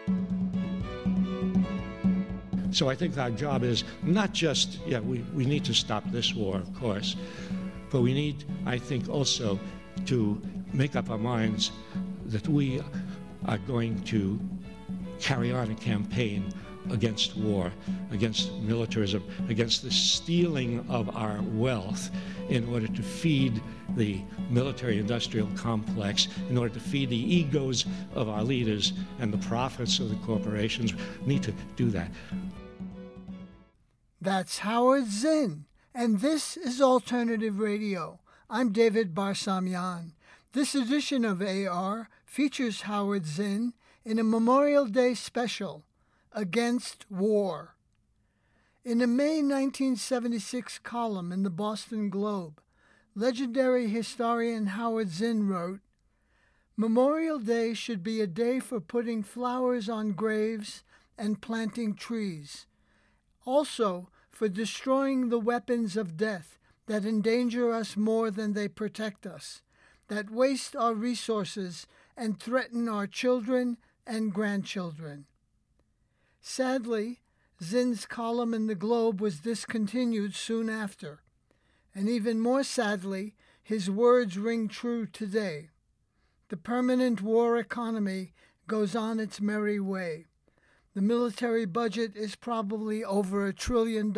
So I think our job is not just, we need to stop this war, of course, but we need, I think, also to make up our minds that we are going to carry on a campaign against war, against militarism, against the stealing of our wealth in order to feed the military-industrial complex, in order to feed the egos of our leaders and the profits of the corporations. We need to do that. That's Howard Zinn, and this is Alternative Radio. I'm David Barsamian. This edition of AR features Howard Zinn in a Memorial Day special, Against War. In a May 1976 column in the Boston Globe, legendary historian Howard Zinn wrote, "Memorial Day should be a day for putting flowers on graves and planting trees. Also, for destroying the weapons of death that endanger us more than they protect us, that waste our resources and threaten our children and grandchildren." Sadly, Zinn's column in the Globe was discontinued soon after, and even more sadly, his words ring true today. The permanent war economy goes on its merry way. The military budget is probably over $1 trillion.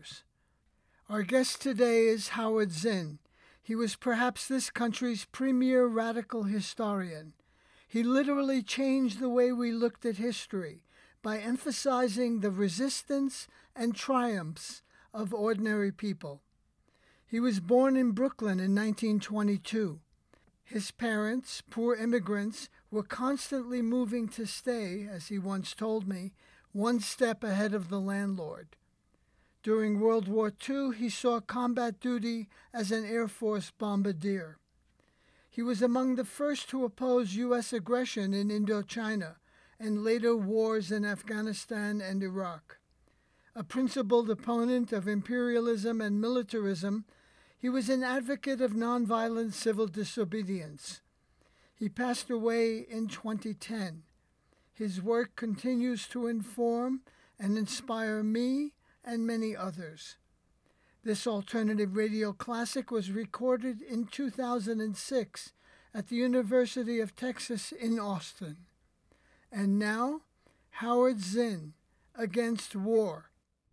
Our guest today is Howard Zinn. He was perhaps this country's premier radical historian. He literally changed the way we looked at history by emphasizing the resistance and triumphs of ordinary people. He was born in Brooklyn in 1922. His parents, poor immigrants, were constantly moving to stay, as he once told me, one step ahead of the landlord. During World War II, he saw combat duty as an Air Force bombardier. He was among the first to oppose U.S. aggression in Indochina and later wars in Afghanistan and Iraq. A principled opponent of imperialism and militarism, he was an advocate of nonviolent civil disobedience. He passed away in 2010. His work continues to inform and inspire me and many others. This alternative radio classic was recorded in 2006 at the University of Texas in Austin. And now, Howard Zinn, Against War.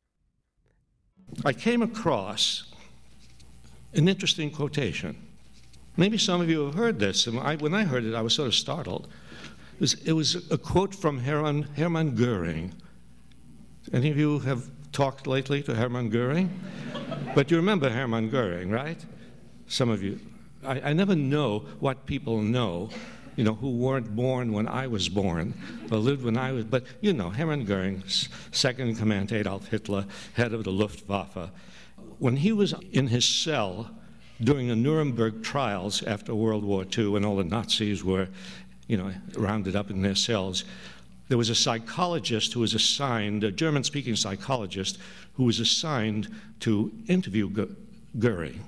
I came across an interesting quotation. Maybe some of you have heard this, and when I heard it, I was sort of startled. It was a quote from Hermann Goering. Any of you have talked lately to Hermann Goering? But you remember Hermann Goering, right? Some of you. I never know what people know, who weren't born when I was born, or lived when I was, but Hermann Goering, second in command to Adolf Hitler, head of the Luftwaffe. When he was in his cell during the Nuremberg trials after World War II, when all the Nazis were, rounded up in their cells, there was a psychologist who was assigned, a German-speaking psychologist, who was assigned to interview Goering.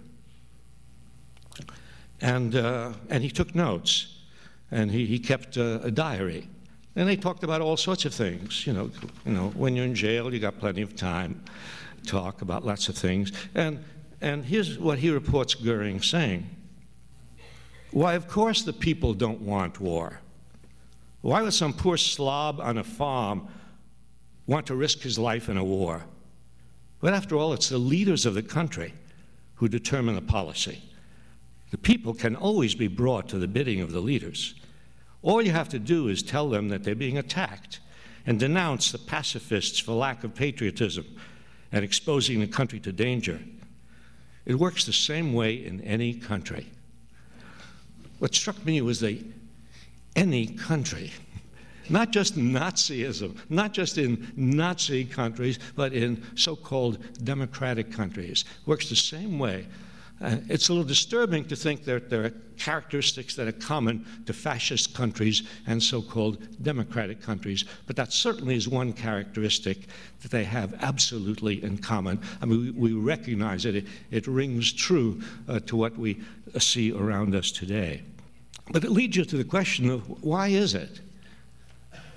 And he took notes, and he kept a diary. And they talked about all sorts of things. When you're in jail, you got plenty of time to talk about lots of things. And here's what he reports Goering saying. "Why, of course the people don't want war. Why would some poor slob on a farm want to risk his life in a war? But after all, it's the leaders of the country who determine the policy. The people can always be brought to the bidding of the leaders. All you have to do is tell them that they're being attacked and denounce the pacifists for lack of patriotism and exposing the country to danger. It works the same way in any country." What struck me was any country, not just Nazism, not just in Nazi countries, but in so-called democratic countries. Works the same way. It's a little disturbing to think that there are characteristics that are common to fascist countries and so-called democratic countries, but that certainly is one characteristic that they have absolutely in common. I mean, we recognize it. It rings true to what we see around us today. But it leads you to the question of why is it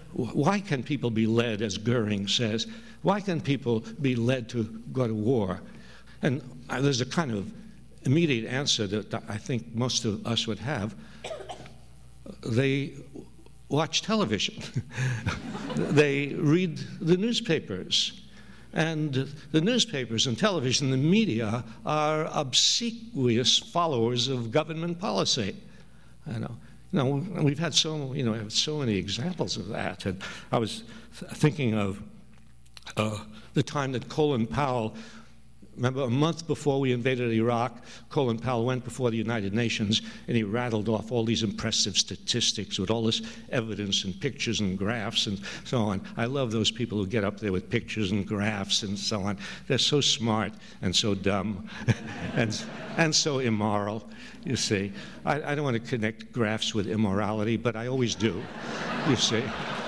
why can people be led, as Goering says, why can people be led to go to war? And there's a kind of immediate answer that I think most of us would have. They watch television. They read the newspapers. And the newspapers and television, the media, are obsequious followers of government policy. We've had so many examples of that. And I was thinking of the time that Colin Powell, remember, a month before we invaded Iraq, Colin Powell went before the United Nations and he rattled off all these impressive statistics with all this evidence and pictures and graphs and so on. I love those people who get up there with pictures and graphs and so on. They're so smart and so dumb and so immoral, you see. I don't want to connect graphs with immorality, but I always do, you see.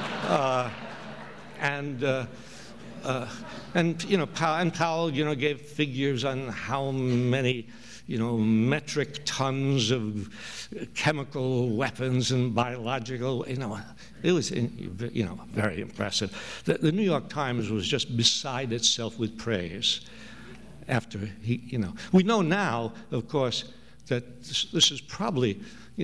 Powell, gave figures on how many, metric tons of chemical weapons and biological, it was, very impressive. The New York Times was just beside itself with praise after we know now, of course, that this is probably,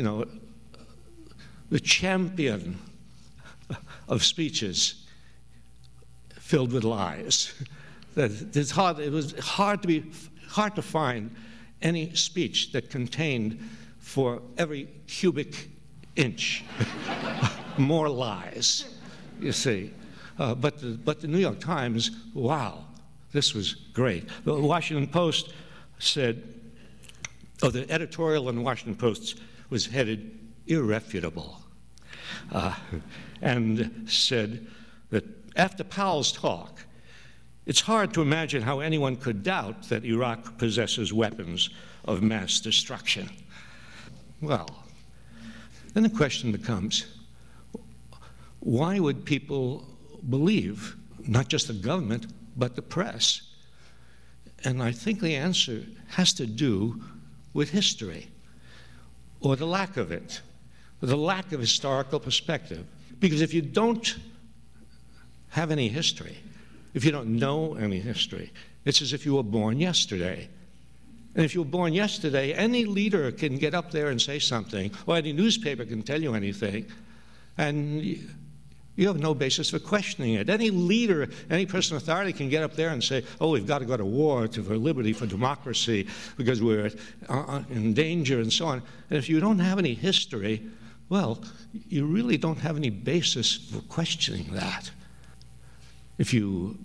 the champion of speeches filled with lies. It was hard to find any speech that contained, for every cubic inch, more lies, you see. But the New York Times, wow, this was great. The Washington Post said, the editorial in the Washington Post was headed "irrefutable," and said that after Powell's talk, it's hard to imagine how anyone could doubt that Iraq possesses weapons of mass destruction. Well, then the question becomes, why would people believe, not just the government, but the press? And I think the answer has to do with history, or the lack of it, or the lack of historical perspective. Because if you don't have any history, if you don't know any history, it's as if you were born yesterday. And if you were born yesterday, any leader can get up there and say something, or any newspaper can tell you anything, and you have no basis for questioning it. Any leader, any person of authority can get up there and say, we've got to go to war for liberty, for democracy, because we're in danger, and so on. And if you don't have any history, well, you really don't have any basis for questioning that. If you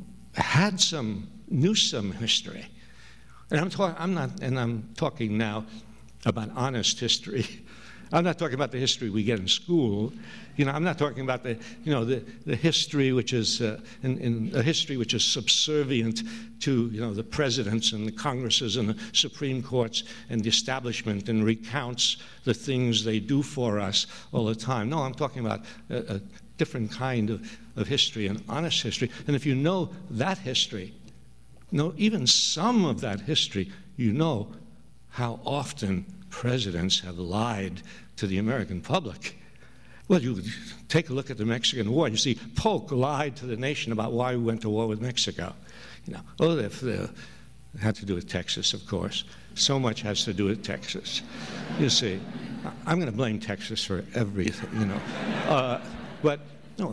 knew some history, and I'm talking now about honest history. I'm not talking about the history we get in school. I'm not talking about the history which is a history which is subservient to the presidents and the Congresses and the Supreme Courts and the establishment and recounts the things they do for us all the time. No, I'm talking about a different kind of history, an honest history. And if you know that history, even some of that history, you know how often presidents have lied to the American public. Well, you take a look at the Mexican War, and you see Polk lied to the nation about why we went to war with Mexico. It had to do with Texas, of course. So much has to do with Texas. You see, I'm going to blame Texas for everything, But,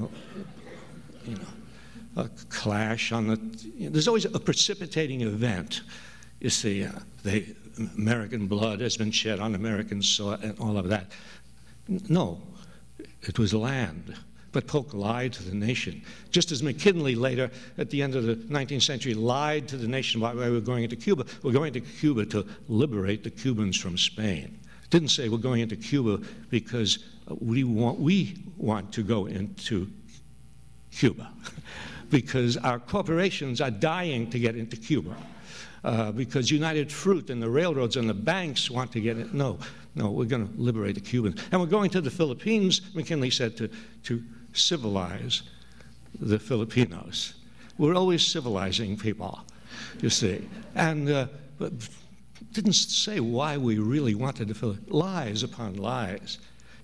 a clash on there's always a precipitating event. You see, American blood has been shed on American soil and all of that. No, it was land. But Polk lied to the nation. Just as McKinley later, at the end of the 19th century, lied to the nation about why we were going into Cuba. We're going to Cuba to liberate the Cubans from Spain. Didn't say we're going into Cuba because we want to go into Cuba. Because our corporations are dying to get into Cuba. Because United Fruit and the railroads and the banks want to get it. No, we're going to liberate the Cubans. And we're going to the Philippines, McKinley said, to civilize the Filipinos. We're always civilizing people, you see. And but didn't say why we really wanted to Lies upon lies.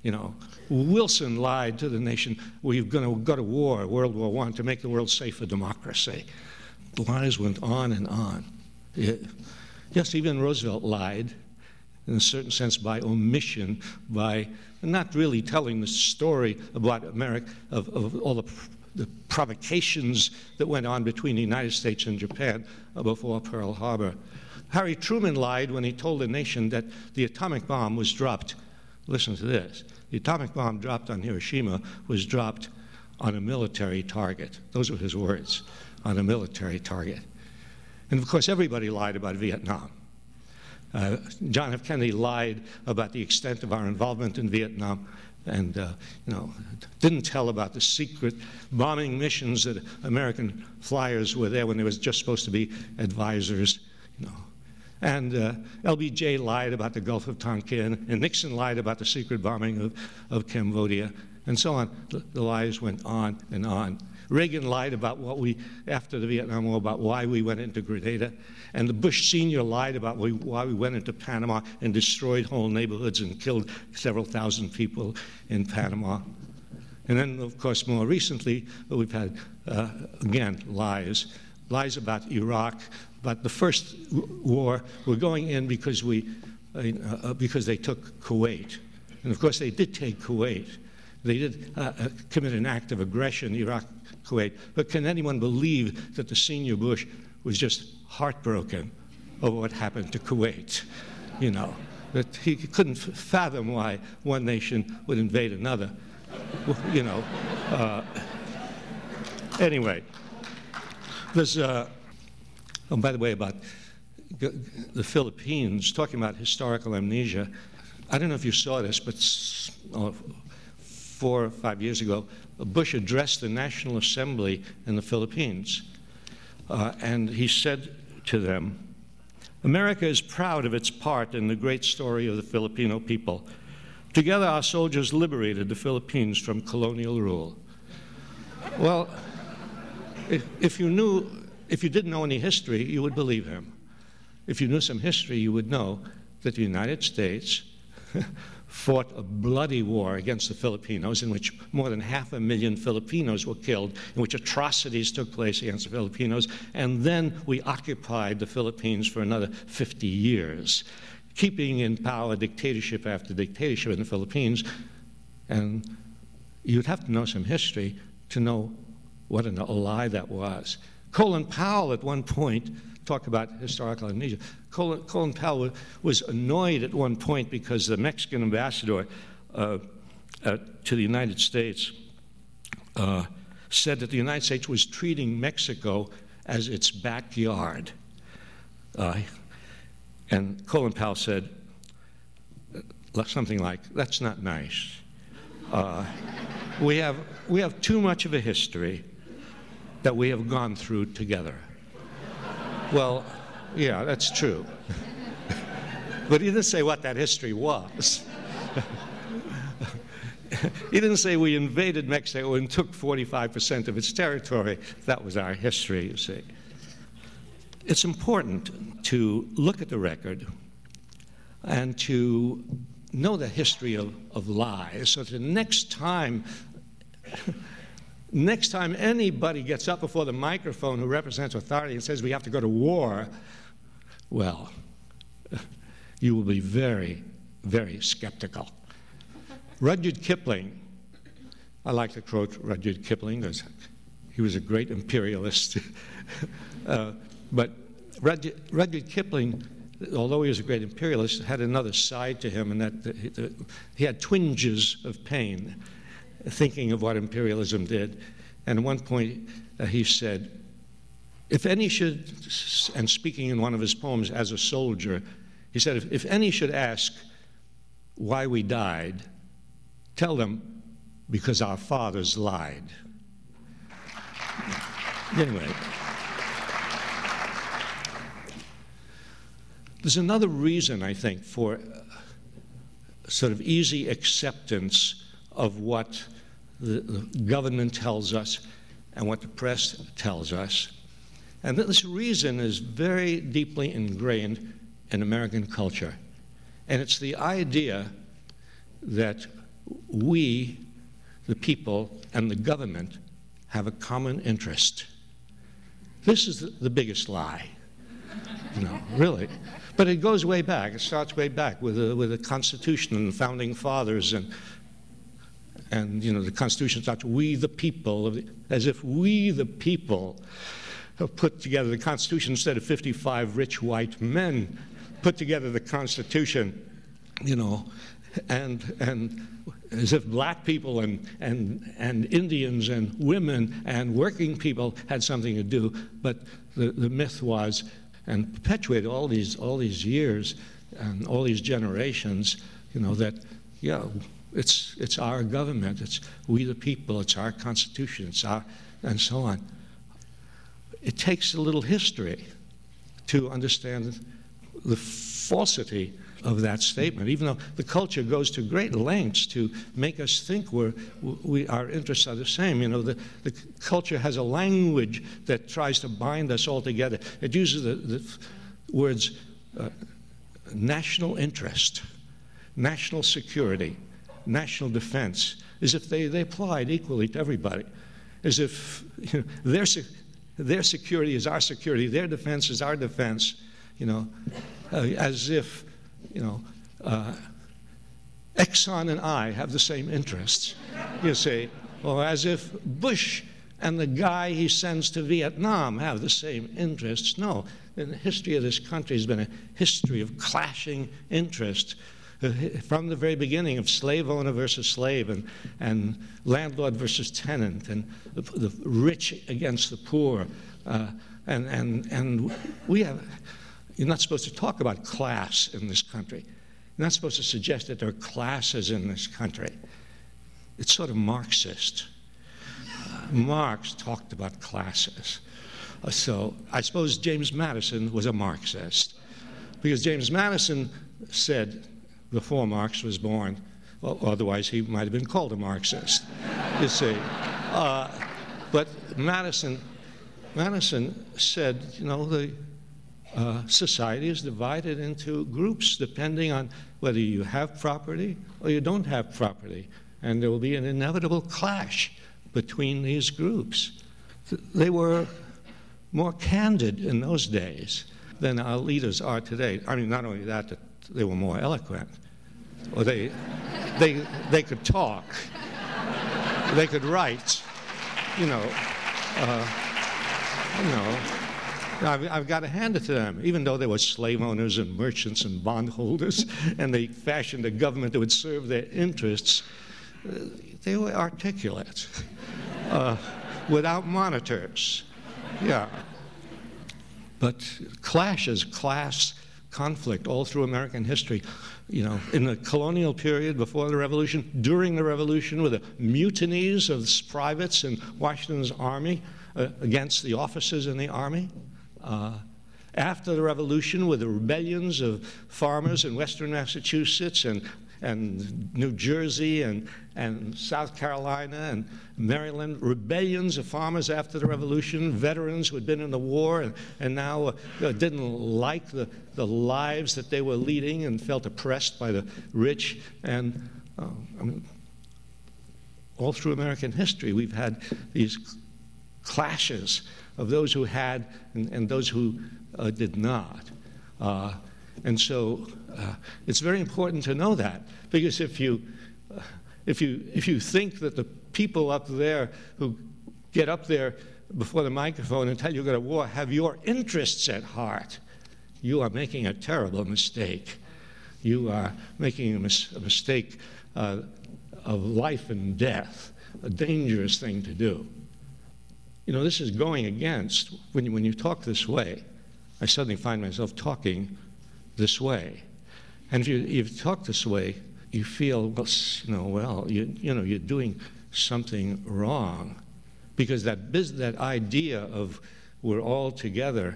Wilson lied to the nation, we're going to go to war, World War I, to make the world safe for democracy. The lies went on and on. Yes, even Roosevelt lied, in a certain sense by omission, by not really telling the story about America, of all the provocations that went on between the United States and Japan before Pearl Harbor. Harry Truman lied when he told the nation that the atomic bomb was dropped. Listen to this. The atomic bomb dropped on Hiroshima was dropped on a military target. Those were his words, on a military target. And of course, everybody lied about Vietnam. John F. Kennedy lied about the extent of our involvement in Vietnam and didn't tell about the secret bombing missions that American flyers were there when they were just supposed to be advisors. And LBJ lied about the Gulf of Tonkin, and Nixon lied about the secret bombing of Cambodia, and so on. The lies went on and on. Reagan lied about after the Vietnam War, about why we went into Grenada. And the Bush Sr. lied about why we went into Panama and destroyed whole neighborhoods and killed several thousand people in Panama. And then, of course, more recently, we've had, again, lies about Iraq. But the first war, we're going in because they took Kuwait. And of course, they did take Kuwait. They did commit an act of aggression, Iraq, Kuwait. But can anyone believe that the senior Bush was just heartbroken over what happened to Kuwait? That he couldn't fathom why one nation would invade another. Anyway, there's by the way, about the Philippines, talking about historical amnesia, I don't know if you saw this, but 4 or 5 years ago, Bush addressed the National Assembly in the Philippines, and he said to them, "America is proud of its part in the great story of the Filipino people. Together, our soldiers liberated the Philippines from colonial rule." Well, if you didn't know any history, you would believe him. If you knew some history, you would know that the United States fought a bloody war against the Filipinos in which more than 500,000 Filipinos were killed, in which atrocities took place against the Filipinos, and then we occupied the Philippines for another 50 years, keeping in power dictatorship after dictatorship in the Philippines. And you'd have to know some history to know what a lie that was. Colin Powell at one point talked about historical amnesia. Colin Powell was annoyed at one point because the Mexican ambassador to the United States said that the United States was treating Mexico as its backyard. And Colin Powell said something like, "That's not nice. We have too much of a history that we have gone through together." Well, yeah, that's true. But he didn't say what that history was. He didn't say we invaded Mexico and took 45% of its territory. That was our history, you see. It's important to look at the record and to know the history of lies, so that the next time anybody gets up before the microphone who represents authority and says we have to go to war, well, you will be very, very skeptical. Rudyard Kipling, I like to quote Rudyard Kipling because he was a great imperialist. But Rudyard Kipling, although he was a great imperialist, had another side to him, and that he had twinges of pain thinking of what imperialism did. And at one point he said, if any should, and speaking in one of his poems as a soldier, he said, if any should ask why we died, tell them because our fathers lied. Anyway, there's another reason, I think, for sort of easy acceptance of what the government tells us and what the press tells us. And this reason is very deeply ingrained in American culture. And it's the idea that we, the people, and the government have a common interest. This is the biggest lie, really. But it goes way back. It starts way back with the Constitution and the Founding Fathers, and the Constitution starts, we the people, as if we the people have put together the Constitution instead of 55 rich white men put together the Constitution, and as if black people and Indians and women and working people had something to do. But the myth was, and perpetuated all these years and all these generations, that it's our government, it's we the people, it's our Constitution, it's our, and so on. It takes a little history to understand the falsity of that statement, even though the culture goes to great lengths to make us think our interests are the same. The culture has a language that tries to bind us all together. It uses the words national interest, national security, national defense, as if they applied equally to everybody, as if their security is our security, their defense is our defense, as if Exxon and I have the same interests, you see, or as if Bush and the guy he sends to Vietnam have the same interests. No, in the history of this country has been a history of clashing interests from the very beginning, of slave owner versus slave, and landlord versus tenant, and the rich against the poor, and we have. You're not supposed to talk about class in this country. You're not supposed to suggest that there are classes in this country. It's sort of Marxist. Marx talked about classes. So I suppose James Madison was a Marxist, because James Madison said before Marx was born, well, otherwise he might have been called a Marxist, you see. But Madison said, society is divided into groups depending on whether you have property or you don't have property. And there will be an inevitable clash between these groups. They were more candid in those days than our leaders are today. I mean, not only that they were more eloquent, or they could talk, they could write, I've got to hand it to them. Even though they were slave owners and merchants and bondholders, and they fashioned a government that would serve their interests, they were articulate, without monitors. Yeah. But clashes, class conflict all through American history. In the colonial period, before the Revolution, during the Revolution, with the mutinies of privates in Washington's army against the officers in the army. After the Revolution, with the rebellions of farmers in western Massachusetts and New Jersey and South Carolina and Maryland, rebellions of farmers after the Revolution, veterans who had been in the war and now didn't like the lives that they were leading and felt oppressed by the rich. And all through American history, we've had these clashes of those who had and those who did not. And so it's very important to know that, because if you think that the people up there who get up there before the microphone and tell you you're going to war have your interests at heart, you are making a terrible mistake. You are making a mistake of life and death, a dangerous thing to do. This is going against, when you talk this way, I suddenly find myself talking this way. And if you talk this way, you feel, you're doing something wrong. Because that idea of we're all together,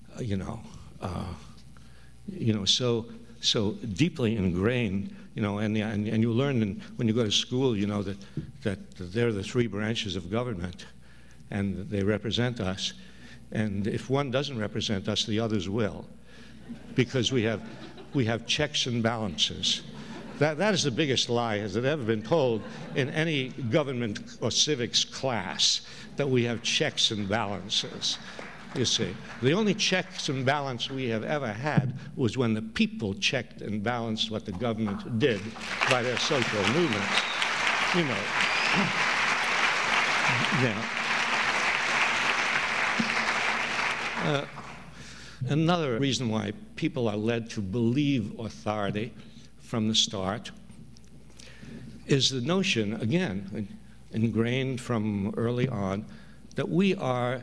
so deeply ingrained, and you learn when you go to school, that they're the three branches of government, and they represent us. And if one doesn't represent us, the others will, because we have checks and balances. That is the biggest lie has ever been told in any government or civics class, that we have checks and balances. You see, the only checks and balance we have ever had was when the people checked and balanced what the government did by their social movements. You know. Now, another reason why people are led to believe authority from the start is the notion, again, ingrained from early on, that we are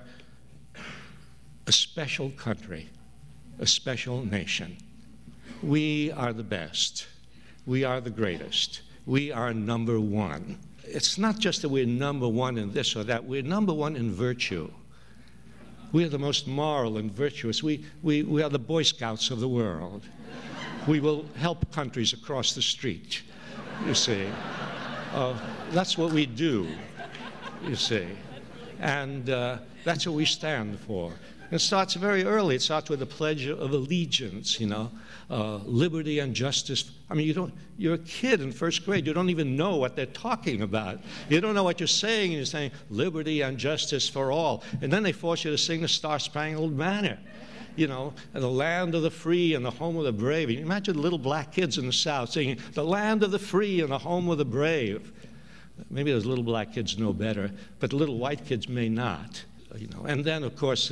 a special country, a special nation. We are the best. We are the greatest. We are number one. It's not just that we're number one in this or that. We're number one in virtue. We are the most moral and virtuous. We are the Boy Scouts of the world. We will help countries across the street, you see. That's what we do, you see. And that's what we stand for. It starts very early. It starts with the Pledge of Allegiance, you know, liberty and justice. I mean, you're a kid in first grade. You don't even know what they're talking about. You don't know what you're saying, and you're saying liberty and justice for all. And then they force you to sing the Star-Spangled Banner, you know, the land of the free and the home of the brave. You imagine little black kids in the South singing, the land of the free and the home of the brave. Maybe those little black kids know better, but the little white kids may not, you know. And then, of course,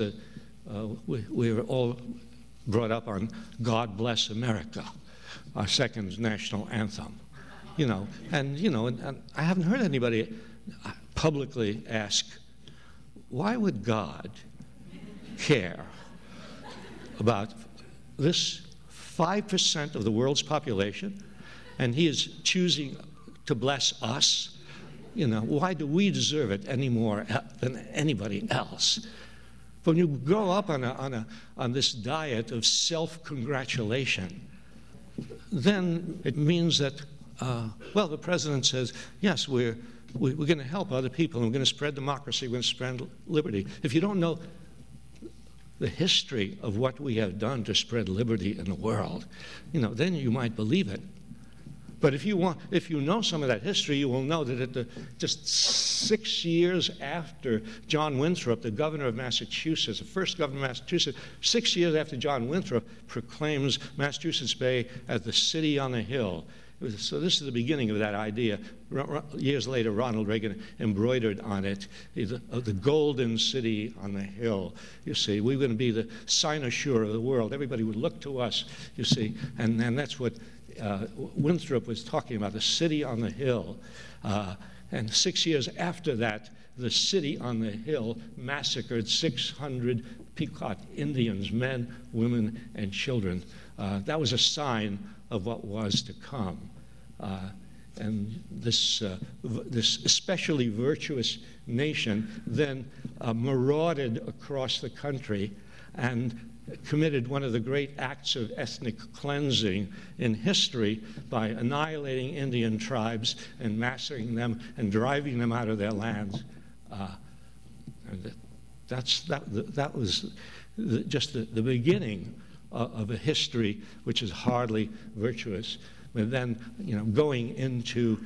we were all brought up on God Bless America, our second national anthem, you know. And, you know, and I haven't heard anybody publicly ask, why would God care about this 5% of the world's population, and he is choosing to bless us? You know, why do we deserve it any more than anybody else? When you grow up on this diet of self-congratulation, then it means that, well, the president says, yes, we're going to help other people, and we're going to spread democracy, we're going to spread liberty. If you don't know the history of what we have done to spread liberty in the world, you know, then you might believe it. But if you know some of that history, you will know that just 6 years after John Winthrop, the governor of Massachusetts, the first governor of Massachusetts, 6 years after John Winthrop proclaims Massachusetts Bay as the city on the hill. So this is the beginning of that idea. Years later, Ronald Reagan embroidered on it, the golden city on the hill. You see, we were going to be the cynosure of the world. Everybody would look to us, you see, and that's what Winthrop was talking about, the city on the hill. And 6 years after that, the city on the hill massacred 600 Pequot Indians, men, women, and children. That was a sign of what was to come. And this especially virtuous nation then marauded across the country and committed one of the great acts of ethnic cleansing in history by annihilating Indian tribes and massacring them and driving them out of their lands. And that was just the beginning of a history which is hardly virtuous. But then, you know, going into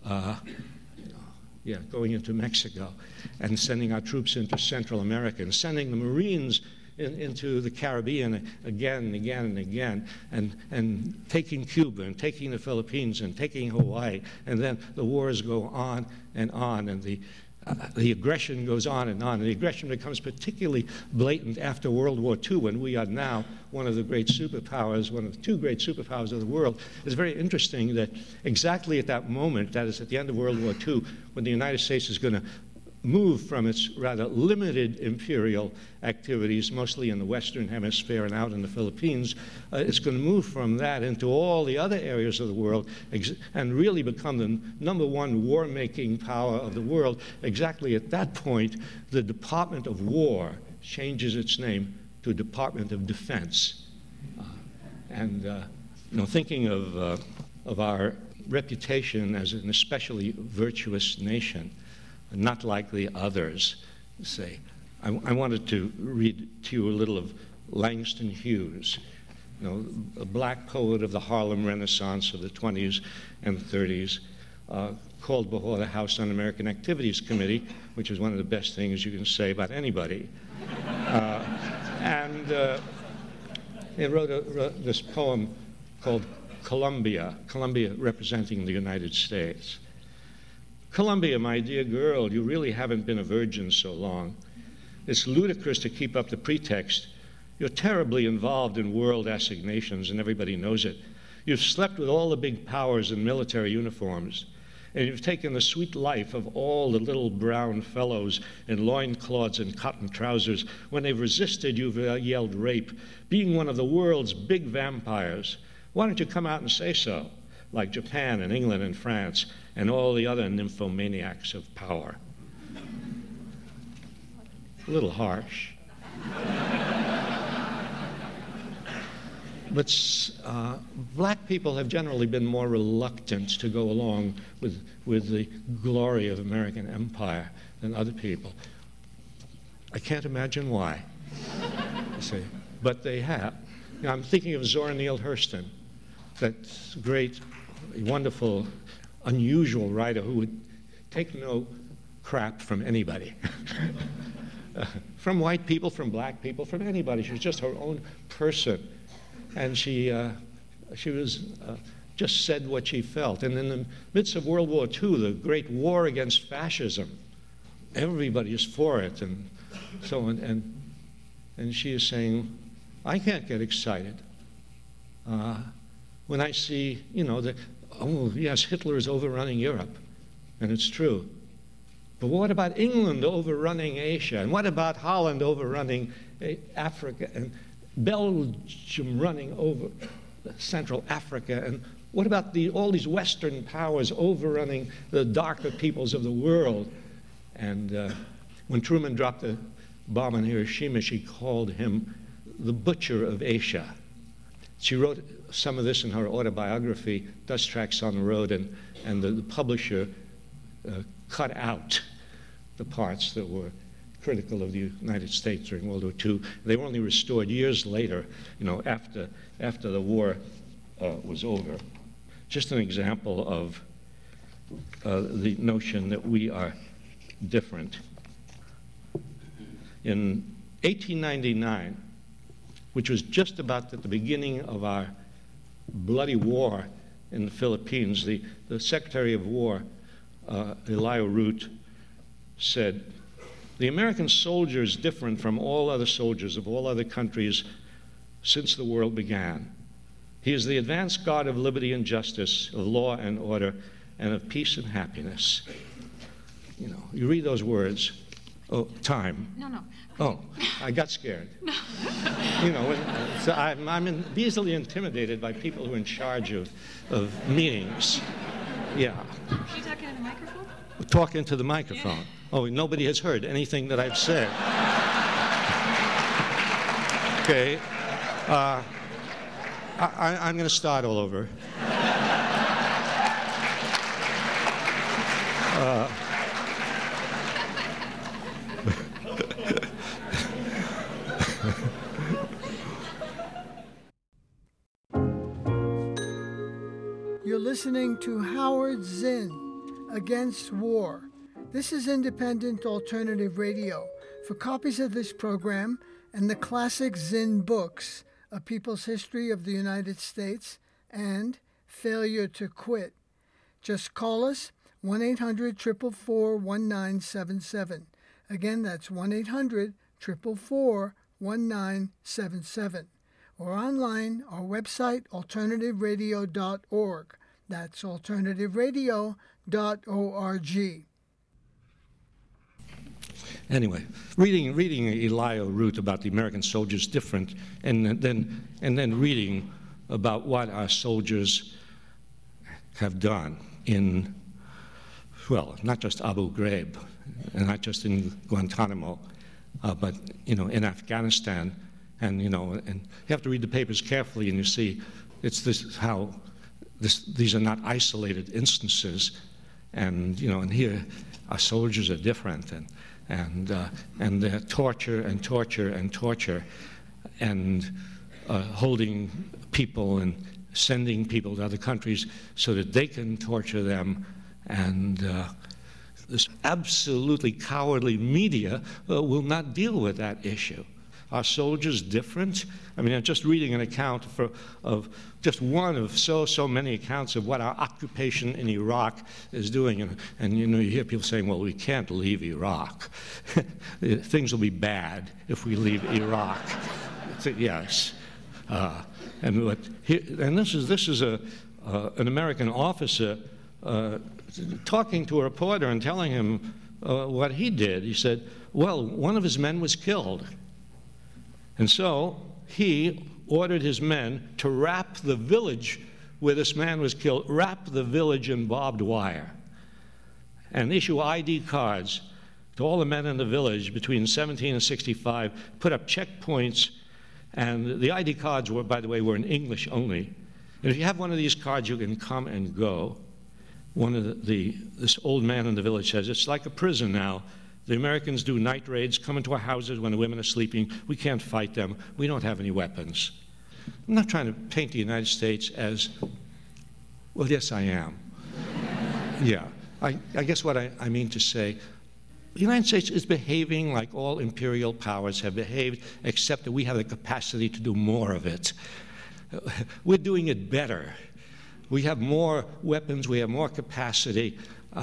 Mexico and sending our troops into Central America and sending the Marines into the Caribbean again and again and again, and taking Cuba and taking the Philippines and taking Hawaii, and then the wars go on, and the aggression goes on, and the aggression becomes particularly blatant after World War II, when we are now one of the great superpowers, one of the two great superpowers of the world. It's very interesting that exactly at that moment, that is at the end of World War II, when the United States is going to move from its rather limited imperial activities, mostly in the Western Hemisphere and out in the Philippines, it's going to move from that into all the other areas of the world and really become the number one war-making power of the world. Exactly at that point, the Department of War changes its name to Department of Defense. Thinking of our reputation as an especially virtuous nation, not like the others, say. I wanted to read to you a little of Langston Hughes. a black poet of the Harlem Renaissance of the 20s and 30s, called before the House Un-American Activities Committee, which is one of the best things you can say about anybody. He wrote this poem called Columbia, Columbia representing the United States. Columbia, my dear girl, you really haven't been a virgin so long. It's ludicrous to keep up the pretext. You're terribly involved in world assignations, and everybody knows it. You've slept with all the big powers in military uniforms, and you've taken the sweet life of all the little brown fellows in loincloths and cotton trousers. When they've resisted, you've yelled rape, being one of the world's big vampires. Why don't you come out and say so, like Japan and England and France and all the other nymphomaniacs of power? A little harsh. But black people have generally been more reluctant to go along with the glory of American empire than other people. I can't imagine why, you see, but they have. You know, I'm thinking of Zora Neale Hurston, that great, wonderful, unusual writer who would take no crap from anybody. From white people, from black people, from anybody. She was just her own person. And she was just said what she felt. And in the midst of World War II, the great war against fascism, everybody is for it, and so on. And she is saying, I can't get excited when I see, you know, that, oh yes, Hitler is overrunning Europe, and it's true. But what about England overrunning Asia? And what about Holland overrunning Africa? And Belgium running over Central Africa? And what about all these Western powers overrunning the darker peoples of the world? And when Truman dropped the bomb on Hiroshima, she called him the butcher of Asia. She wrote some of this in her autobiography, Dust Tracks on the Road, and the publisher cut out the parts that were critical of the United States during World War II. They were only restored years later, you know, after the war was over. Just an example of the notion that we are different. In 1899, which was just about at the beginning of our bloody war in the Philippines, the Secretary of War, Elia Root, said, "The American soldier is different from all other soldiers of all other countries since the world began. He is the advance guard of liberty and justice, of law and order, and of peace and happiness." You know, you read those words. Oh, time. No. Oh, I got scared. No. You know, so I'm easily intimidated by people who are in charge of meetings. Yeah. Are you talking in the microphone? Talk into the microphone. Yeah. Oh, nobody has heard anything that I've said. Okay. I'm going to start all over. You're listening to Howard Zinn, Against War. This is Independent Alternative Radio. For copies of this program and the classic Zinn books, A People's History of the United States and Failure to Quit, just call us 1-800-444-1977. Again, that's 1-800-444-1977. Or online, our website, alternativeradio.org. That's alternativeradio.org. Anyway, reading Elia Root about the American soldiers different, and then reading about what our soldiers have done in, well, not just Abu Ghraib, and not just in Guantanamo, but in Afghanistan, and you have to read the papers carefully, and you see these are not isolated instances, and here our soldiers are different, and torture and torture and torture, and holding people and sending people to other countries so that they can torture them. And this absolutely cowardly media will not deal with that issue. Are soldiers different? I mean, I'm just reading an account of just one of so many accounts of what our occupation in Iraq is doing. And you hear people saying, well, we can't leave Iraq. Things will be bad if we leave Iraq. Yes. And this is an American officer talking to a reporter and telling him what he did. He said, well, one of his men was killed. And so he ordered his men to wrap the village where this man was killed, wrap the village in barbed wire, and issue ID cards to all the men in the village between 17 and 65, put up checkpoints, and the ID cards were, by the way, were in English only. And if you have one of these cards, you can come and go. This old man in the village says, it's like a prison now. The Americans do night raids, come into our houses when the women are sleeping. We can't fight them. We don't have any weapons. I'm not trying to paint the United States as, well, yes, I am. Yeah. I guess what I mean to say, the United States is behaving like all imperial powers have behaved, except that we have the capacity to do more of it. We're doing it better. We have more weapons. We have more capacity.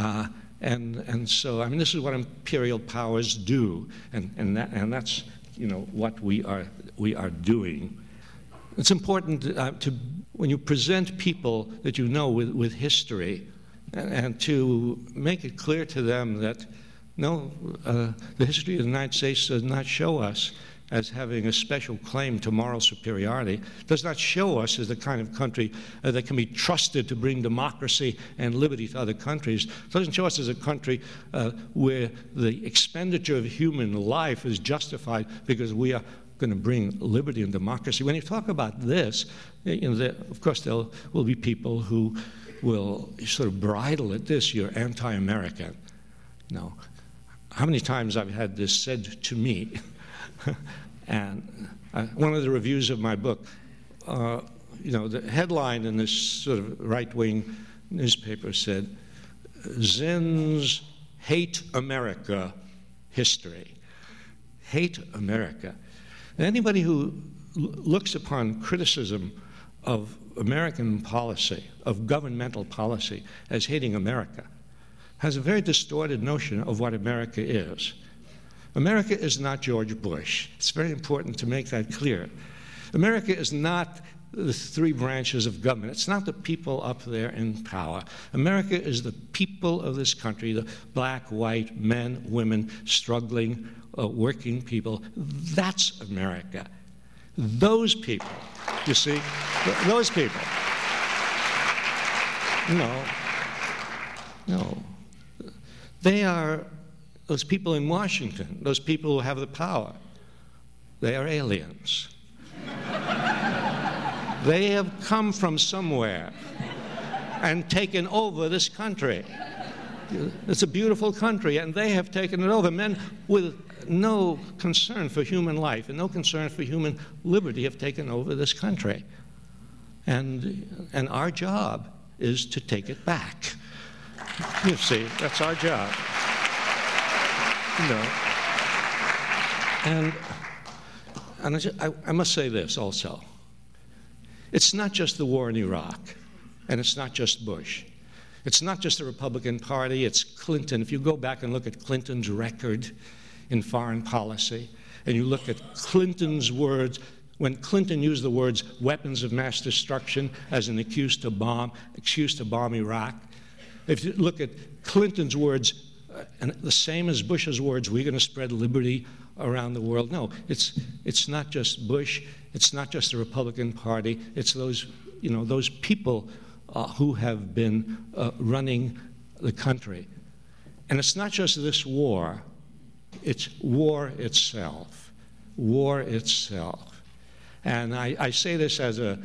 And so, I mean, this is what imperial powers do, and that's what we are doing. It's important when you present people that you know with history, and to make it clear to them that no, the history of the United States does not show us as having a special claim to moral superiority, does not show us as the kind of country that can be trusted to bring democracy and liberty to other countries. It doesn't show us as a country where the expenditure of human life is justified because we are going to bring liberty and democracy. When you talk about this, of course there will be people who will sort of bridle at this, you're anti-American. No. How many times I've had this said to me? And one of the reviews of my book, the headline in this sort of right-wing newspaper said, Zinn's Hate America History. Hate America. And anybody who looks upon criticism of American policy, of governmental policy, as hating America, has a very distorted notion of what America is. America is not George Bush. It's very important to make that clear. America is not the three branches of government. It's not the people up there in power. America is the people of this country, the black, white, men, women, struggling, working people. That's America. Those people, you see, those people. No. They are those people in Washington, those people who have the power. They are aliens. They have come from somewhere and taken over this country. It's a beautiful country, and they have taken it over. Men with no concern for human life and no concern for human liberty have taken over this country. And our job is to take it back. You see, that's our job. And I must say this also. It's not just the war in Iraq, and it's not just Bush. It's not just the Republican Party, it's Clinton. If you go back and look at Clinton's record in foreign policy, and you look at Clinton's words, when Clinton used the words weapons of mass destruction as an excuse to bomb Iraq, if you look at Clinton's words, and the same as Bush's words, we're going to spread liberty around the world. No, it's not just Bush, it's not just the Republican Party, it's those people who have been running the country. And it's not just this war, it's war itself. War itself. And I say this as a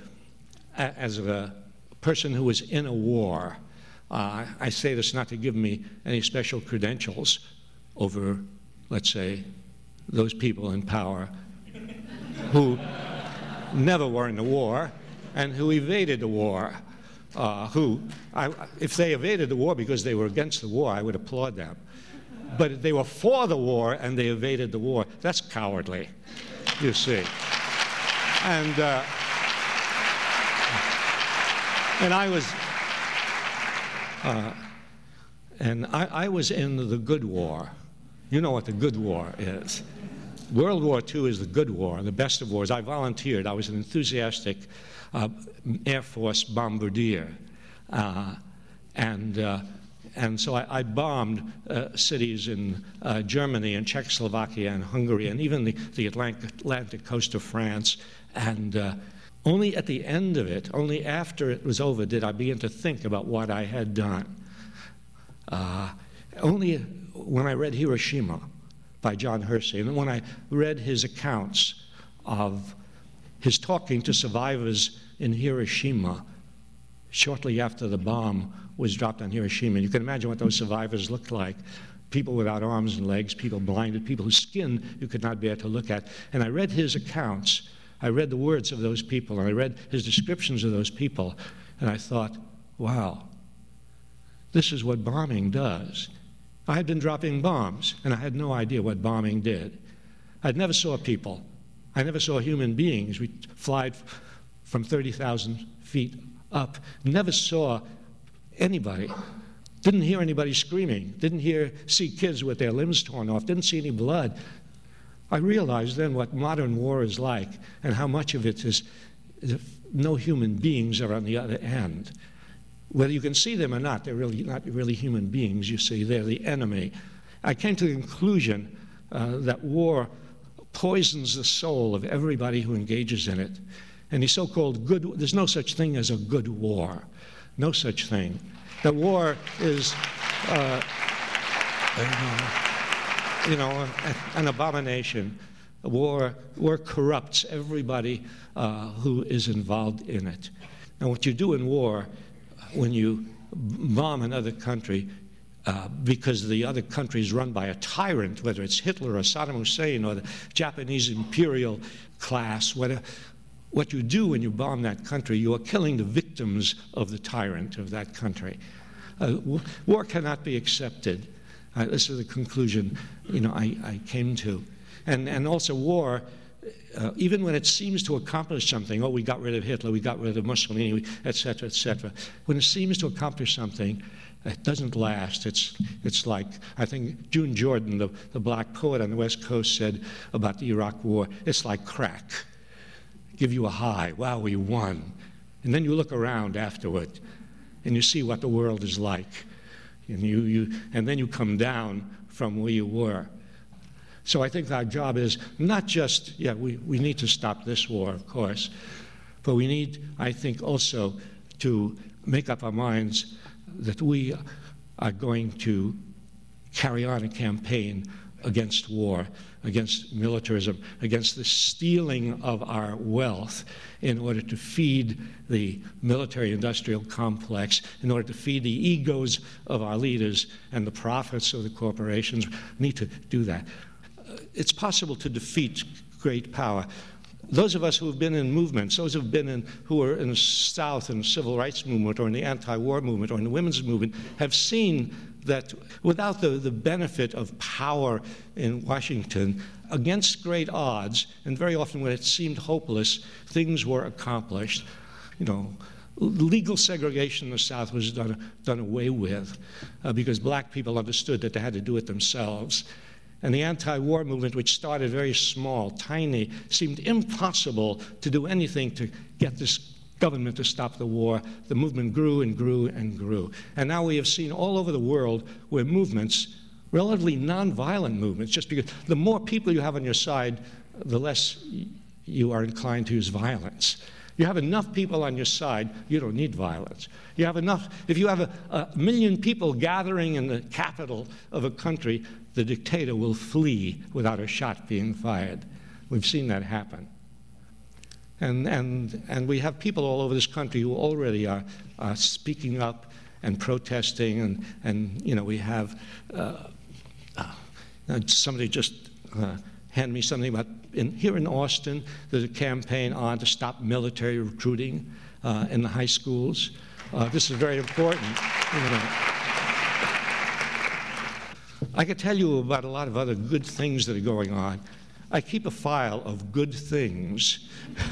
person who was in a war. I say this not to give me any special credentials over, let's say, those people in power who never were in the war and who evaded the war. If they evaded the war because they were against the war, I would applaud them. But they were for the war and they evaded the war. That's cowardly, you see. And I was in the good war. You know what the good war is. World War II is the good war, the best of wars. I volunteered. I was an enthusiastic Air Force bombardier. And so I bombed cities in Germany and Czechoslovakia and Hungary and even the Atlantic coast of France. And only at the end of it, only after it was over, did I begin to think about what I had done. Only when I read Hiroshima by John Hersey, and when I read his accounts of his talking to survivors in Hiroshima shortly after the bomb was dropped on Hiroshima. And you can imagine what those survivors looked like. People without arms and legs, people blinded, people whose skin you could not bear to look at. And I read his accounts. I read the words of those people, and I read his descriptions of those people, and I thought, wow, this is what bombing does. I had been dropping bombs, and I had no idea what bombing did. I never saw people. I never saw human beings. We fly from 30,000 feet up. Never saw anybody. Didn't hear anybody screaming. Didn't see kids with their limbs torn off. Didn't see any blood. I realized then what modern war is like and how much of it is no human beings are on the other end. Whether you can see them or not, they're really not really human beings, you see. They're the enemy. I came to the conclusion that war poisons the soul of everybody who engages in it. And the so-called good, there's no such thing as a good war. No such thing. The war is, an abomination. War corrupts everybody who is involved in it. And what you do in war, when you bomb another country because the other country is run by a tyrant, whether it's Hitler or Saddam Hussein or the Japanese imperial class, what you do when you bomb that country, you are killing the victims of the tyrant of that country. War cannot be accepted. This is the conclusion I came to. And also war, even when it seems to accomplish something, we got rid of Hitler, we got rid of Mussolini, et cetera, when it seems to accomplish something, it doesn't last. It's like, I think June Jordan, the black poet on the West Coast, said about the Iraq War, it's like crack. Give you a high, wow, we won. And then you look around afterward, and you see what the world is like. And then you come down from where you were. So I think our job is not just, we need to stop this war, of course, but we need, I think, also to make up our minds that we are going to carry on a campaign against war, against militarism, against the stealing of our wealth in order to feed the military-industrial complex, in order to feed the egos of our leaders and the profits of the corporations. We need to do that. It's possible to defeat great power. Those of us who have been in movements, those who are in the South in the civil rights movement or in the anti-war movement or in the women's movement, have seen that without the benefit of power in Washington, against great odds, and very often when it seemed hopeless, things were accomplished. Legal segregation in the South was done away with because black people understood that they had to do it themselves. And the anti-war movement, which started very small, tiny, seemed impossible to do anything to get this government to stop the war. The movement grew and grew and grew. And now we have seen all over the world where movements, relatively nonviolent movements, just because the more people you have on your side, the less you are inclined to use violence. You have enough people on your side, you don't need violence. You have enough, if you have a million people gathering in the capital of a country, the dictator will flee without a shot being fired. We've seen that happen. And we have people all over this country who already are speaking up and protesting, and we have somebody just hand me something about, here in Austin, there's a campaign on to stop military recruiting in the high schools. This is very important. I could tell you about a lot of other good things that are going on. I keep a file of good things,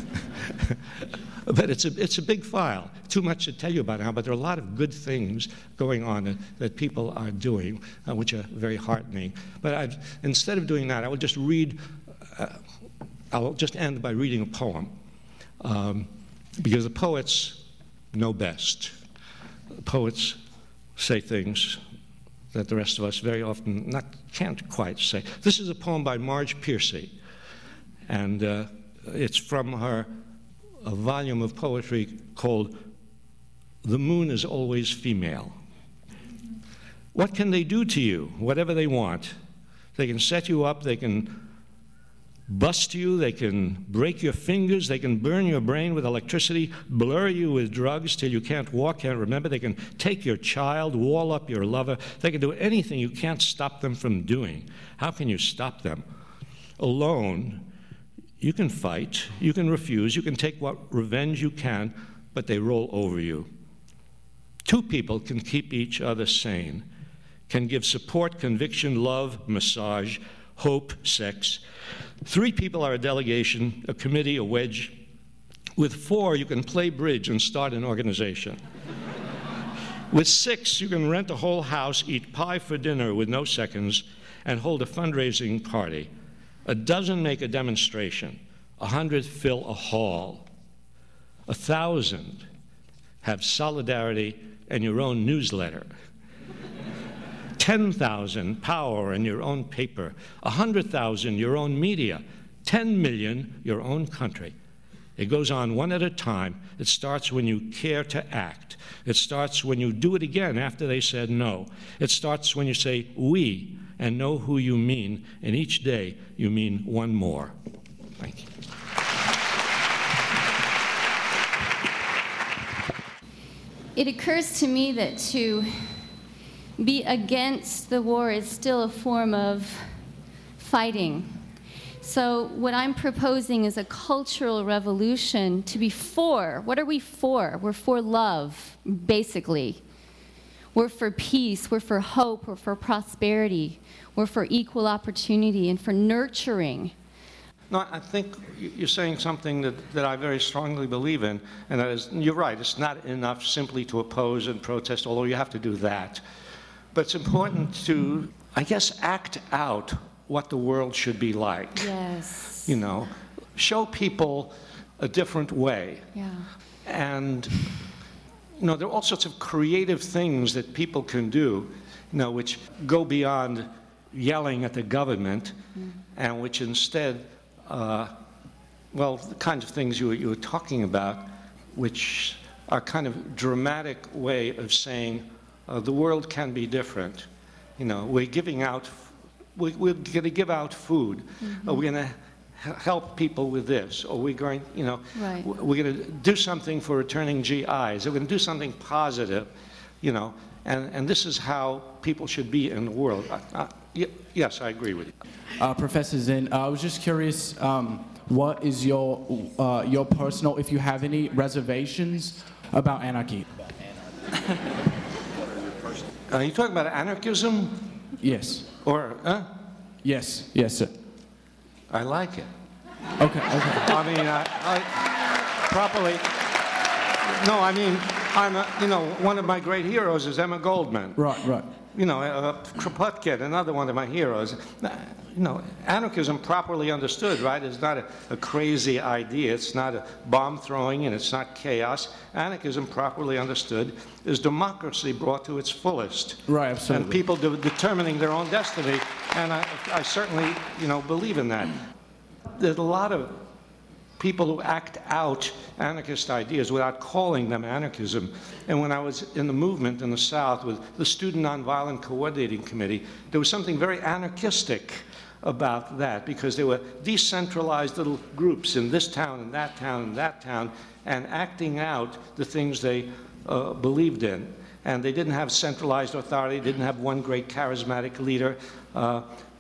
but it's a big file. Too much to tell you about now, but there are a lot of good things going on that people are doing, which are very heartening. But instead of doing that, I will just read, I'll just end by reading a poem, because the poets know best. Poets say things that the rest of us very often can't quite say. This is a poem by Marge Piercy, and it's from a volume of poetry called "The Moon is Always Female." What can they do to you? Whatever they want. They can set you up, they can bust you, they can break your fingers, they can burn your brain with electricity, blur you with drugs till you can't walk, can't remember. They can take your child, wall up your lover. They can do anything you can't stop them from doing. How can you stop them? Alone, you can fight, you can refuse, you can take what revenge you can, but they roll over you. Two people can keep each other sane, can give support, conviction, love, massage, hope, sex. Three people are a delegation, a committee, a wedge. With four, you can play bridge and start an organization. With six, you can rent a whole house, eat pie for dinner with no seconds, and hold a fundraising party. A dozen make a demonstration. 100 fill a hall. 1,000 have solidarity and your own newsletter. 10,000 power in your own paper, 100,000 your own media, 10 million your own country. It goes on one at a time. It starts when you care to act. It starts when you do it again after they said no. It starts when you say we and know who you mean, and each day you mean one more. Thank you. It occurs to me that to be against the war is still a form of fighting. So what I'm proposing is a cultural revolution to be for. What are we for? We're for love, basically. We're for peace, we're for hope, we're for prosperity, we're for equal opportunity and for nurturing. No, I think you're saying something that I very strongly believe in, and that is, you're right, it's not enough simply to oppose and protest, although you have to do that. But it's important to, I guess, act out what the world should be like. Yes. You know, show people a different way. Yeah. And, you know, there are all sorts of creative things that people can do, you know, which go beyond yelling at the government, and which instead, well, the kinds of things you were talking about, which are kind of dramatic way of saying, the world can be different. You know, we're giving out, we're going to give out food. We're going to help people with this, or we're going, you know, Right. we're going to do something for returning GIs. We're going to do something positive, you know, and this is how people should be in the world. Yes, I agree with you. Professor Zinn, I was just curious, what is your personal, if you have any reservations about anarchy? Are you talking about anarchism? Yes. Or, Yes, yes, sir. I like it. Okay. I mean, I properly, no, I mean, you know, one of my great heroes is Emma Goldman. Right. You know, Kropotkin, another one of my heroes. You know, anarchism properly understood, right, is not a crazy idea. It's not a bomb throwing and it's not chaos. Anarchism properly understood is democracy brought to its fullest. Right, absolutely. And people determining their own destiny. And I certainly, you know, believe in that. There's a lot of people who act out anarchist ideas without calling them anarchism. And when I was in the movement in the South with the Student Nonviolent Coordinating Committee, there was something very anarchistic about that, because there were decentralized little groups in this town and that town and that town, and acting out the things they believed in. And they didn't have centralized authority, didn't have one great charismatic leader.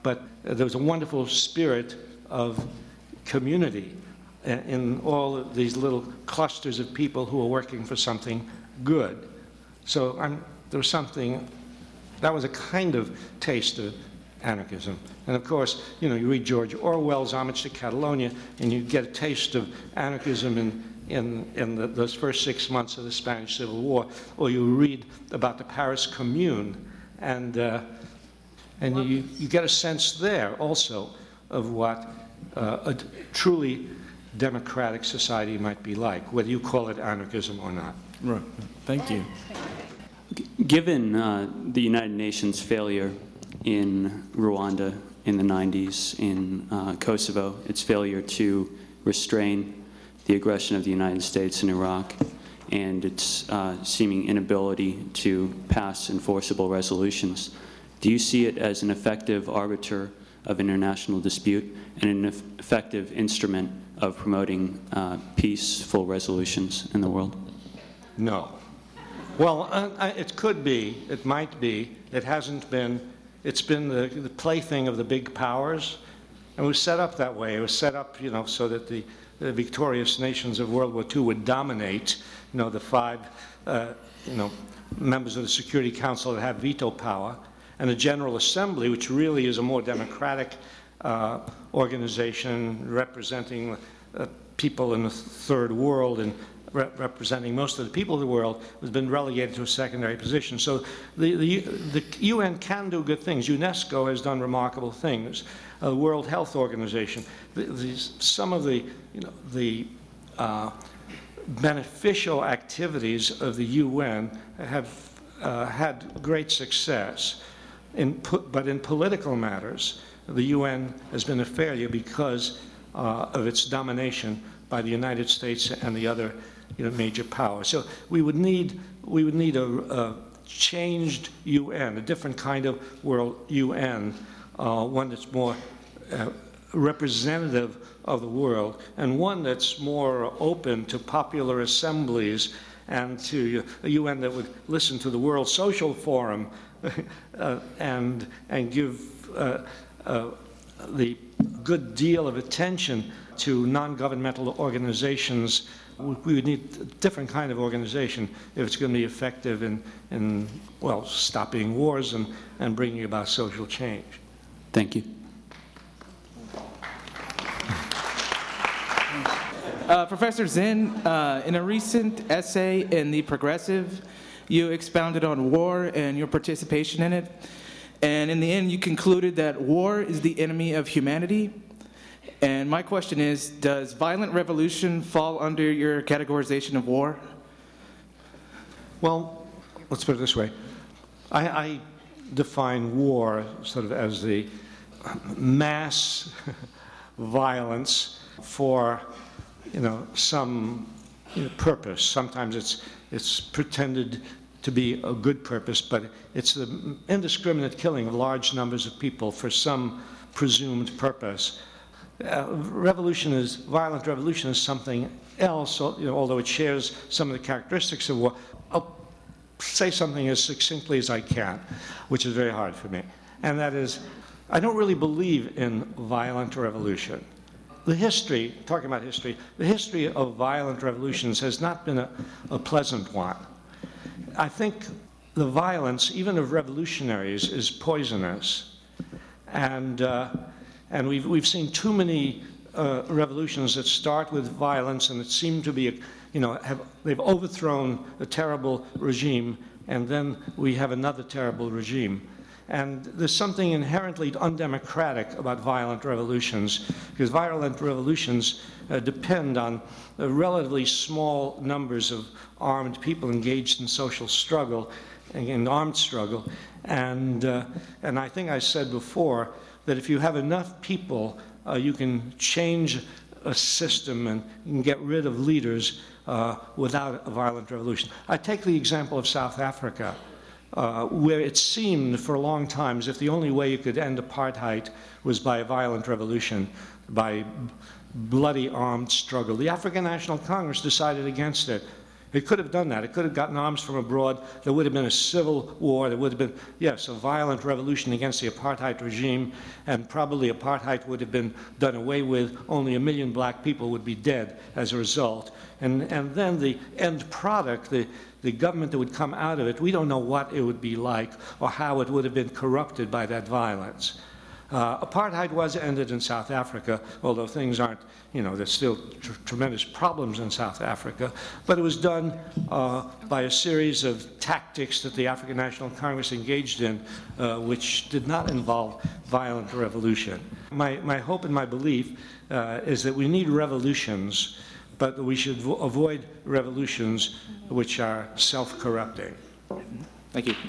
but there was a wonderful spirit of community in all of these little clusters of people who were working for something good. So there was something, that was a kind of taste of anarchism. And of course, you read George Orwell's Homage to Catalonia, and you get a taste of anarchism in those first 6 months of the Spanish Civil War, or you read about the Paris Commune, and you get a sense there also of what a truly democratic society might be like, whether you call it anarchism or not. Right. Thank you. Given the United Nations failure in Rwanda in the 90s, in Kosovo, its failure to restrain the aggression of the United States in Iraq, and its seeming inability to pass enforceable resolutions, do you see it as an effective arbiter of international dispute and an effective instrument of promoting peaceful resolutions in the world? No. Well, it could be, it might be, it hasn't been. It's been the plaything of the big powers, and it was set up that way. It was set up, so that the victorious nations of World War II would dominate, the 5, members of the Security Council that have veto power, and the General Assembly, which really is a more democratic organization representing people in the third world and representing most of the people of the world, has been relegated to a secondary position. So the UN can do good things. UNESCO has done remarkable things. The World Health Organization. Some of the beneficial activities of the UN have had great success. But in political matters, the UN has been a failure because of its domination by the United States and the other major powers. So we would need a changed UN, a different kind of world UN, one that's more representative of the world, and one that's more open to popular assemblies and to a UN that would listen to the World Social Forum and give the good deal of attention to non-governmental organizations. We would need a different kind of organization if it's going to be effective in stopping wars and bringing about social change. Thank you. Professor Zinn, in a recent essay in The Progressive, you expounded on war and your participation in it. And in the end, you concluded that war is the enemy of humanity. And my question is, does violent revolution fall under your categorization of war? Well, let's put it this way. I define war sort of as the mass violence for some purpose. Sometimes it's pretended to be a good purpose, but it's the indiscriminate killing of large numbers of people for some presumed purpose. Violent revolution is something else, although it shares some of the characteristics of war. I'll say something as succinctly as I can, which is very hard for me, and that is, I don't really believe in violent revolution. Talking about history, the history of violent revolutions has not been a pleasant one. I think the violence, even of revolutionaries, is poisonous. And we've seen too many revolutions that start with violence and that seem to be, they've overthrown a terrible regime, and then we have another terrible regime. And there's something inherently undemocratic about violent revolutions, because violent revolutions depend on relatively small numbers of armed people engaged in social struggle, in armed struggle. And I think I said before that if you have enough people, you can change a system and you can get rid of leaders without a violent revolution. I take the example of South Africa, where it seemed for a long time as if the only way you could end apartheid was by a violent revolution, by bloody armed struggle. The African National Congress decided against it. It could have done that. It could have gotten arms from abroad. There would have been a civil war. There would have been, yes, a violent revolution against the apartheid regime, and probably apartheid would have been done away with. Only 1 million black people would be dead as a result. And then the end product, the government that would come out of it, we don't know what it would be like or how it would have been corrupted by that violence. Apartheid was ended in South Africa, although things aren't, there's still tremendous problems in South Africa. But it was done by a series of tactics that the African National Congress engaged in, which did not involve violent revolution. My hope and my belief is that we need revolutions, but that we should avoid revolutions which are self-corrupting. Thank you.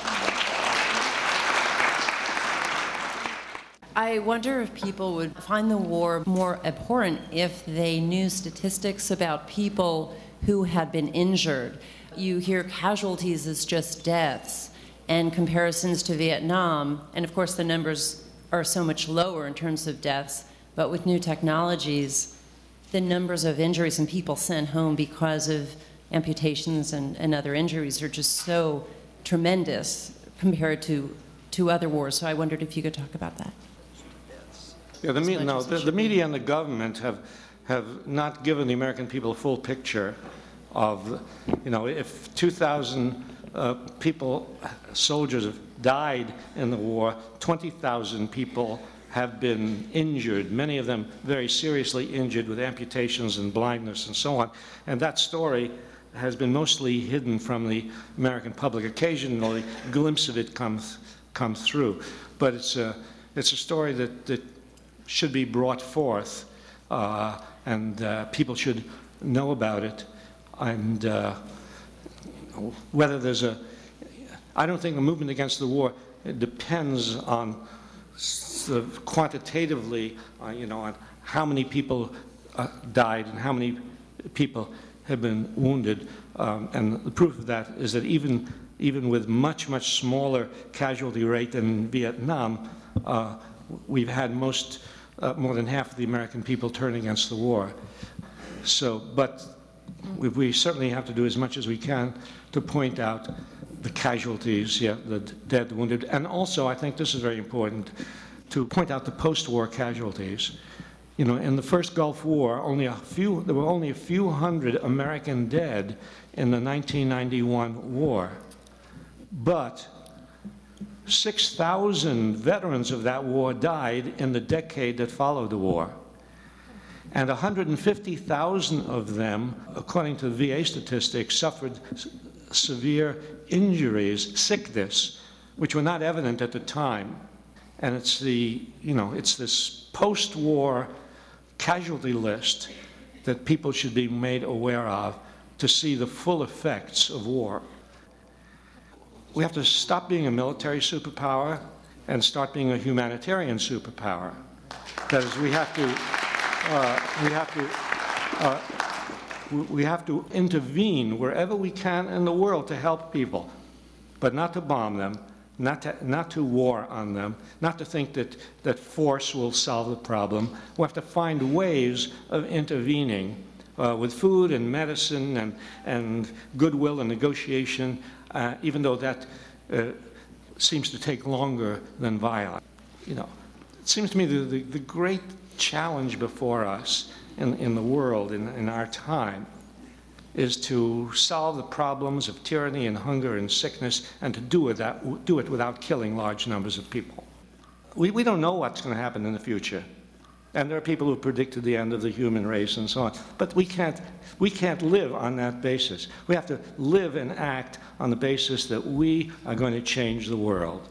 I wonder if people would find the war more abhorrent if they knew statistics about people who had been injured. You hear casualties as just deaths and comparisons to Vietnam, and of course the numbers are so much lower in terms of deaths, but with new technologies, the numbers of injuries and people sent home because of amputations and other injuries are just so tremendous compared to other wars. So I wondered if you could talk about that. Yeah, the media and the government have not given the American people a full picture of, if 2,000 soldiers have died in the war, 20,000 people have been injured, many of them very seriously injured with amputations and blindness and so on. And that story has been mostly hidden from the American public. Occasionally, a glimpse of it comes through. But it's a story that should be brought forth, and people should know about it. And whether there's I don't think the movement against the war, it depends on quantitatively, on how many people died and how many people have been wounded. And the proof of that is that even with much, much smaller casualty rate than Vietnam, we've had more than half of the American people turn against the war. But we certainly have to do as much as we can to point out the casualties, the dead, the wounded, and also, I think this is very important, to point out the post-war casualties. In the first Gulf War, there were only a few hundred American dead in the 1991 war, but 6,000 veterans of that war died in the decade that followed the war. And 150,000 of them, according to the VA statistics, suffered severe injuries, sickness, which were not evident at the time. And it's it's this post-war casualty list that people should be made aware of to see the full effects of war. We have to stop being a military superpower and start being a humanitarian superpower. That is, we have to intervene wherever we can in the world to help people, but not to bomb them, not to war on them, not to think that force will solve the problem. We have to find ways of intervening with food and medicine and goodwill and negotiation, even though that seems to take longer than violence. It seems to me the great challenge before us in the world, in our time, is to solve the problems of tyranny and hunger and sickness, and to do it without killing large numbers of people. We don't know what's going to happen in the future. And there are people who predicted the end of the human race and so on. But we can't live on that basis. We have to live and act on the basis that we are going to change the world.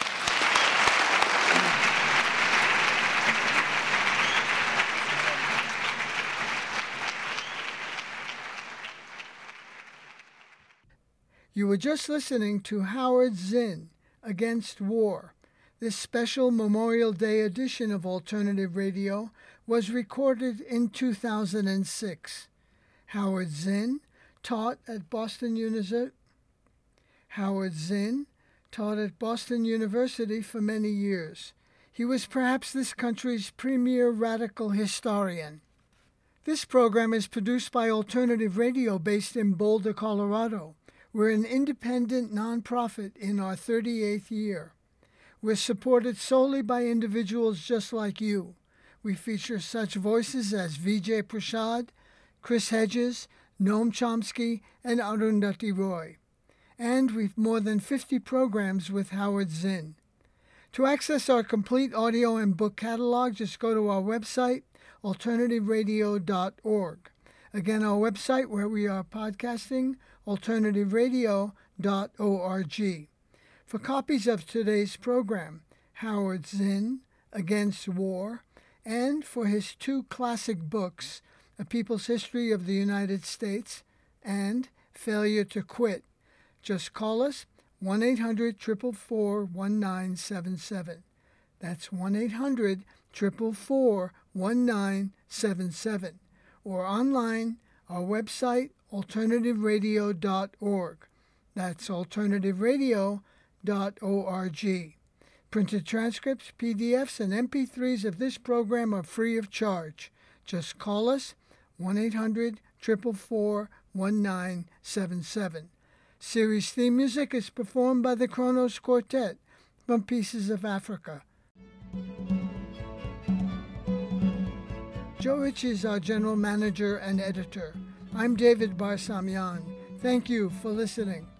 You were just listening to Howard Zinn, Against War. This special Memorial Day edition of Alternative Radio was recorded in 2006. Howard Zinn taught at Boston University for many years. He was perhaps this country's premier radical historian. This program is produced by Alternative Radio based in Boulder, Colorado. We're an independent nonprofit in our 38th year. We're supported solely by individuals just like you. We feature such voices as Vijay Prashad, Chris Hedges, Noam Chomsky, and Arundhati Roy. And we've more than 50 programs with Howard Zinn. To access our complete audio and book catalog, just go to our website, alternativeradio.org. Again, our website where we are podcasting, alternativeradio.org. For copies of today's program, Howard Zinn, Against War, and for his two classic books, A People's History of the United States and Failure to Quit, just call us 1-800-444-1977. That's 1-800-444-1977. Or online, our website, alternativeradio.org. That's alternativeradio.org. Printed transcripts, PDFs, and MP3s of this program are free of charge. Just call us 1-800-444-1977. Series theme music is performed by the Kronos Quartet from Pieces of Africa. Joe Rich is our general manager and editor. I'm David Barsamian. Thank you for listening.